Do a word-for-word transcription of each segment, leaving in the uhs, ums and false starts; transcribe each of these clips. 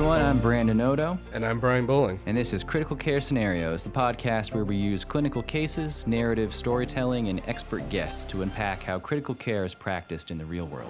everyone. I'm Brandon Odo. And I'm Brian Bowling. And this is Critical Care Scenarios, the podcast where we use clinical cases, narrative storytelling, and expert guests to unpack how critical care is practiced in the real world.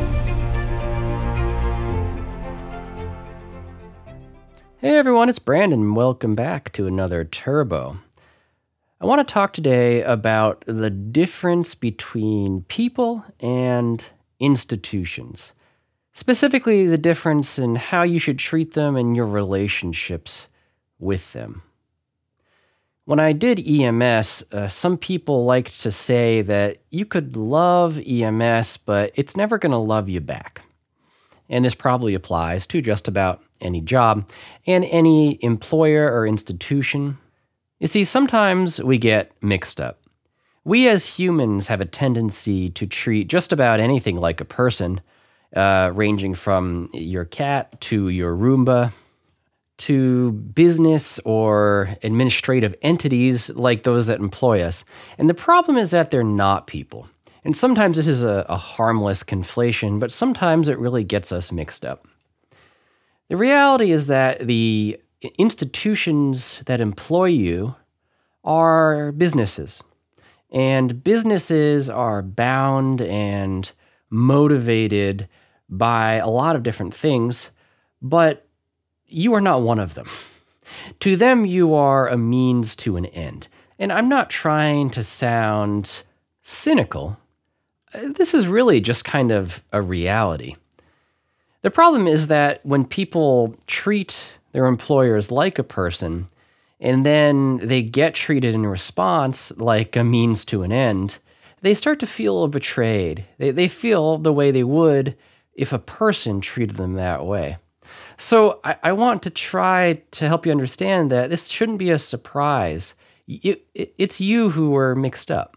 Hey everyone, it's Brandon, and welcome back to another Turbo. I want to talk today about the difference between people and institutions. Specifically, the difference in how you should treat them and your relationships with them. When I did E M S, uh, some people like to say that you could love E M S, but it's never going to love you back. And this probably applies to just about any job and any employer or institution. You see, sometimes we get mixed up. We as humans have a tendency to treat just about anything like a person, Uh, ranging from your cat to your Roomba to business or administrative entities like those that employ us. And the problem is that they're not people. And sometimes this is a, a harmless conflation, but sometimes it really gets us mixed up. The reality is that the institutions that employ you are businesses. And businesses are bound and motivated by a lot of different things, but you are not one of them. To them, you are a means to an end. And I'm not trying to sound cynical. This is really just kind of a reality. The problem is that when people treat their employers like a person, and then they get treated in response like a means to an end, they start to feel betrayed. They, they feel the way they would if a person treated them that way. So I, I want to try to help you understand that this shouldn't be a surprise. It, it, it's you who were mixed up.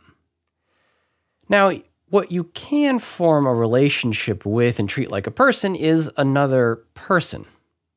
Now, what you can form a relationship with and treat like a person is another person.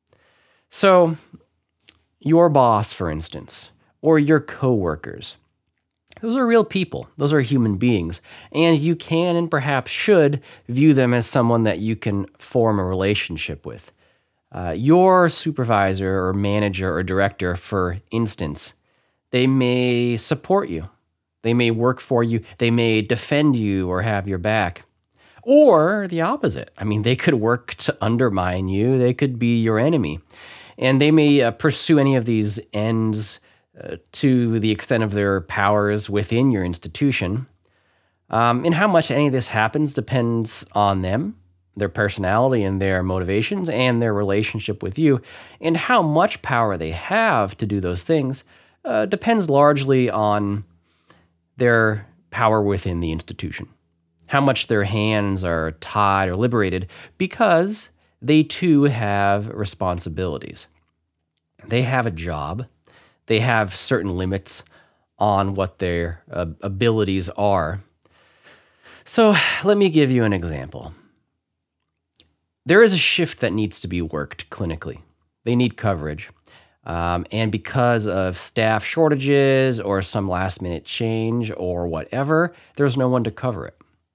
So your boss, for instance, or your coworkers. Those are real people. Those are human beings. And you can and perhaps should view them as someone that you can form a relationship with. Uh, your supervisor or manager or director, for instance, they may support you. They may work for you. They may defend you or have your back. Or the opposite. I mean, they could work to undermine you. They could be your enemy. And they may uh, pursue any of these ends Uh, to the extent of their powers within your institution. Um, and how much any of this happens depends on them, their personality and their motivations, and their relationship with you. And how much power they have to do those things uh, depends largely on their power within the institution. How much their hands are tied or liberated, because they too have responsibilities. They have a job. They have certain limits on what their uh, abilities are. So let me give you an example. There is a shift that needs to be worked clinically. They need coverage. Um, and because of staff shortages or some last minute change or whatever, there's no one to cover it.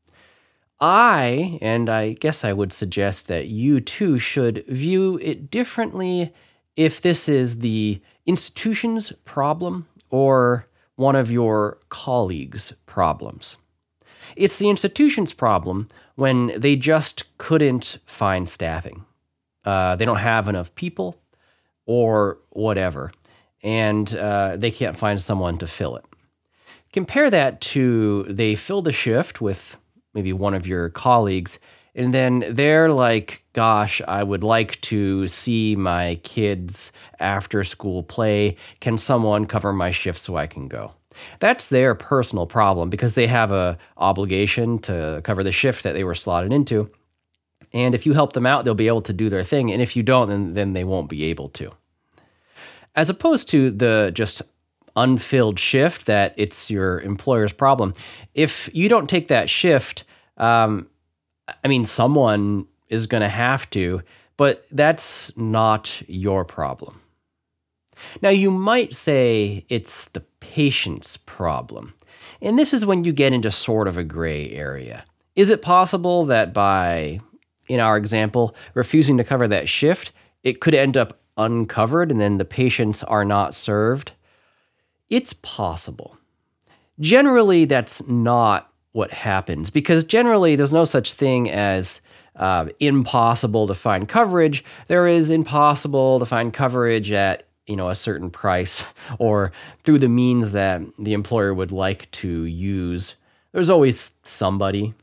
I, and I guess I would suggest that you too should view it differently if this is the institution's problem or one of your colleagues' problems. It's the institution's problem when they just couldn't find staffing. Uh, they don't have enough people or whatever, and uh, they can't find someone to fill it. Compare that to they fill the shift with maybe one of your colleagues, and then they're like, gosh, I would like to see my kids after school play. Can someone cover my shift so I can go? That's their personal problem because they have a obligation to cover the shift that they were slotted into. And if you help them out, they'll be able to do their thing. And if you don't, then, then they won't be able to. As opposed to the just unfilled shift that it's your employer's problem. If you don't take that shift, um, I mean, someone is going to have to, but that's not your problem. Now, you might say it's the patient's problem. And this is when you get into sort of a gray area. Is it possible that by, in our example, refusing to cover that shift, it could end up uncovered and then the patients are not served. It's possible. Generally, that's not what happens because generally there's no such thing as uh, impossible to find coverage. There is impossible to find coverage at you know a certain price or through the means that the employer would like to use. There's always somebody.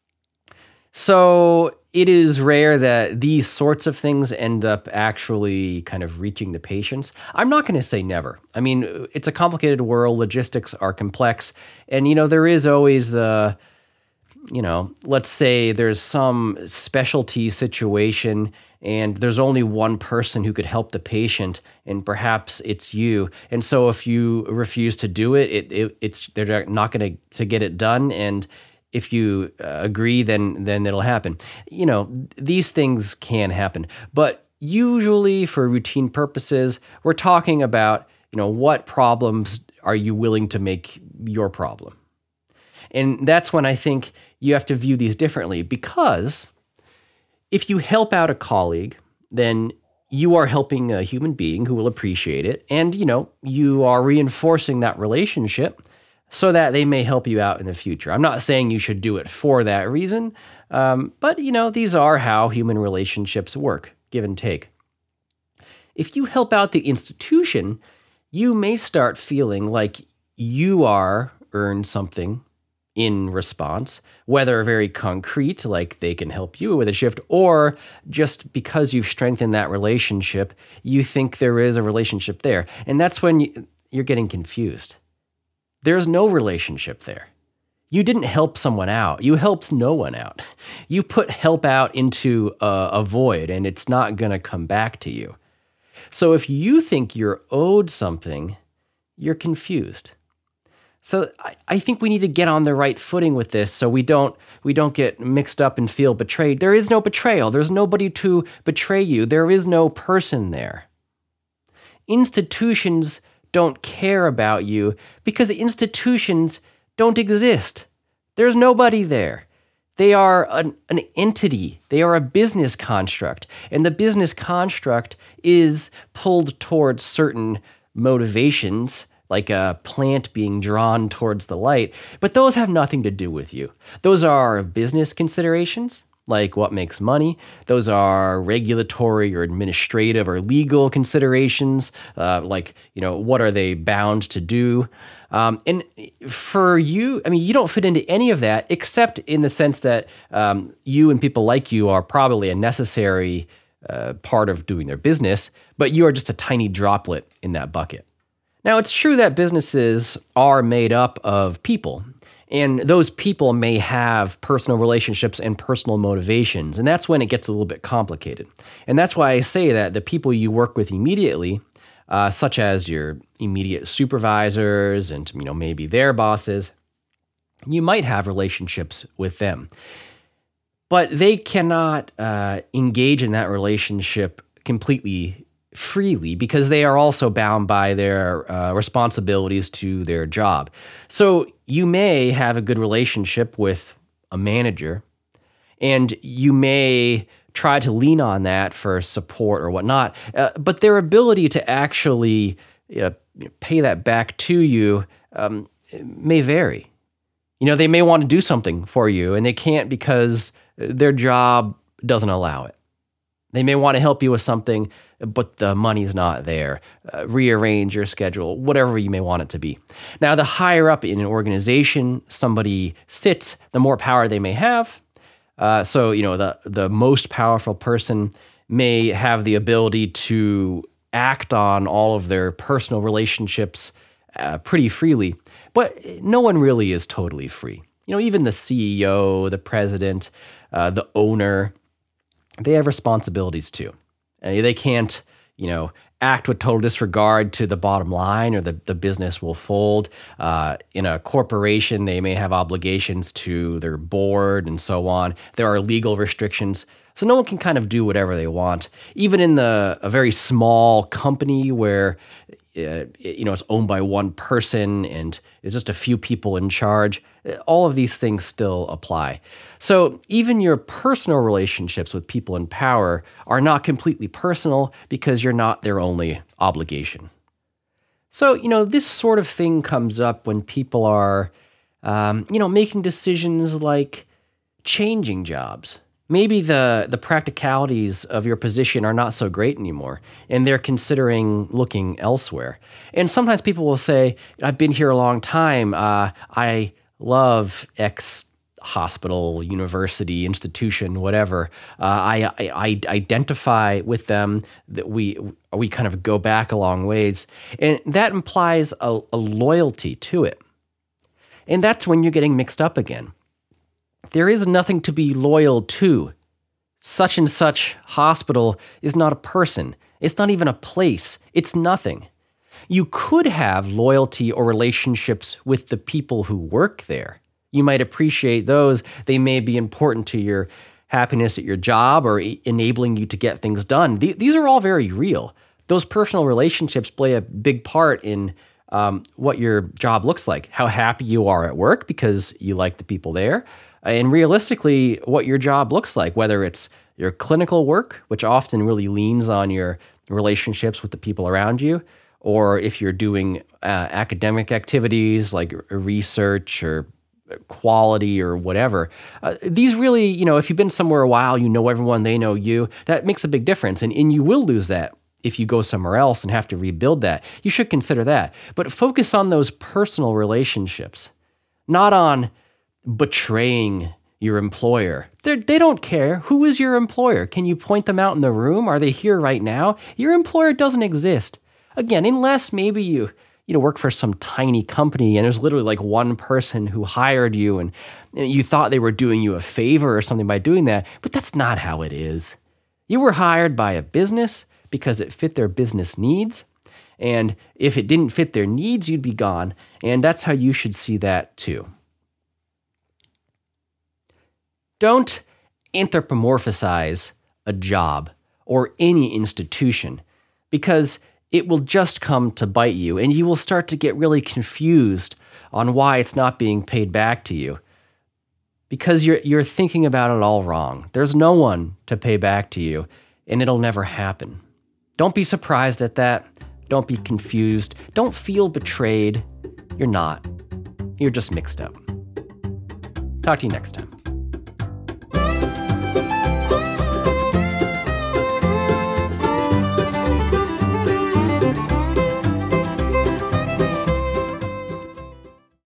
So it is rare that these sorts of things end up actually kind of reaching the patients. I'm not going to say never. I mean, it's a complicated world. Logistics are complex. And, you know, there is always the, you know, let's say there's some specialty situation and there's only one person who could help the patient, and perhaps it's you. And so if you refuse to do it, it, it it's they're not going to to get it done. And if you uh, agree, then then it'll happen. You know, these things can happen. But usually for routine purposes, we're talking about, you know, what problems are you willing to make your problem? And that's when I think you have to view these differently, because if you help out a colleague, then you are helping a human being who will appreciate it. And, you know, you are reinforcing that relationship so that they may help you out in the future. I'm not saying you should do it for that reason, um, but, you know, these are how human relationships work, give and take. If you help out the institution, you may start feeling like you are earned something in response, whether very concrete, like they can help you with a shift, or just because you've strengthened that relationship, you think there is a relationship there. And that's when you, you're getting confused. There's no relationship there. You didn't help someone out. You helped no one out. You put help out into a, a void, and it's not going to come back to you. So if you think you're owed something, you're confused. So I, I think we need to get on the right footing with this so we don't we don't get mixed up and feel betrayed. There is no betrayal. There's nobody to betray you. There is no person there. Institutions don't care about you because institutions don't exist. There's nobody there. They are an, an entity. They are a business construct. And the business construct is pulled towards certain motivations, like a plant being drawn towards the light, but those have nothing to do with you. Those are business considerations, like what makes money. Those are regulatory or administrative or legal considerations, uh, like, you know, what are they bound to do? Um, and for you, I mean, you don't fit into any of that, except in the sense that um, you and people like you are probably a necessary uh, part of doing their business, but you are just a tiny droplet in that bucket. Now, it's true that businesses are made up of people, and those people may have personal relationships and personal motivations, and that's when it gets a little bit complicated. And that's why I say that the people you work with immediately, uh, such as your immediate supervisors and, you know, maybe their bosses, you might have relationships with them. But they cannot uh, engage in that relationship completely freely because they are also bound by their uh, responsibilities to their job. So you may have a good relationship with a manager, and you may try to lean on that for support or whatnot, uh, but their ability to actually you know, pay that back to you um, may vary. You know, they may want to do something for you, and they can't because their job doesn't allow it. They may want to help you with something, but the money's not there. Uh, rearrange your schedule, whatever you may want it to be. Now, the higher up in an organization somebody sits, the more power they may have. Uh, so, you know, the, the most powerful person may have the ability to act on all of their personal relationships uh, pretty freely, but no one really is totally free. You know, even the C E O, the president, uh, the owner, they have responsibilities too. Uh, they can't, you know, act with total disregard to the bottom line or the, the business will fold. Uh, in a corporation, they may have obligations to their board and so on. There are legal restrictions. So no one can kind of do whatever they want. Even in the a very small company where uh, you know, it's owned by one person and it's just a few people in charge. All of these things still apply. So even your personal relationships with people in power are not completely personal because you're not their only obligation. So, you know, this sort of thing comes up when people are, um, you know, making decisions like changing jobs. Maybe the, the practicalities of your position are not so great anymore, and they're considering looking elsewhere. And sometimes people will say, I've been here a long time. Uh, I love X hospital, university, institution, whatever. Uh, I, I, I identify with them, that we we kind of go back a long ways. And that implies a, a loyalty to it. And that's when you're getting mixed up again. There is nothing to be loyal to. Such and such hospital is not a person. It's not even a place. It's nothing. You could have loyalty or relationships with the people who work there. You might appreciate those. They may be important to your happiness at your job or e- enabling you to get things done. Th- these are all very real. Those personal relationships play a big part in um, what your job looks like, how happy you are at work because you like the people there, and realistically, what your job looks like, whether it's your clinical work, which often really leans on your relationships with the people around you, or if you're doing uh, academic activities like research or quality or whatever. Uh, these really, you know, if you've been somewhere a while, you know everyone, they know you, that makes a big difference. And, and you will lose that if you go somewhere else and have to rebuild that. You should consider that. But focus on those personal relationships, not on betraying your employer. They're, they don't care. Who is your employer? Can you point them out in the room? Are they here right now? Your employer doesn't exist. Again, unless maybe you you know work for some tiny company and there's literally like one person who hired you and you thought they were doing you a favor or something by doing that, but that's not how it is. You were hired by a business because it fit their business needs, and if it didn't fit their needs, you'd be gone, and that's how you should see that too. Don't anthropomorphize a job or any institution because it will just come to bite you and you will start to get really confused on why it's not being paid back to you because you're you're thinking about it all wrong. There's no one to pay back to you and it'll never happen. Don't be surprised at that. Don't be confused. Don't feel betrayed. You're not. You're just mixed up. Talk to you next time.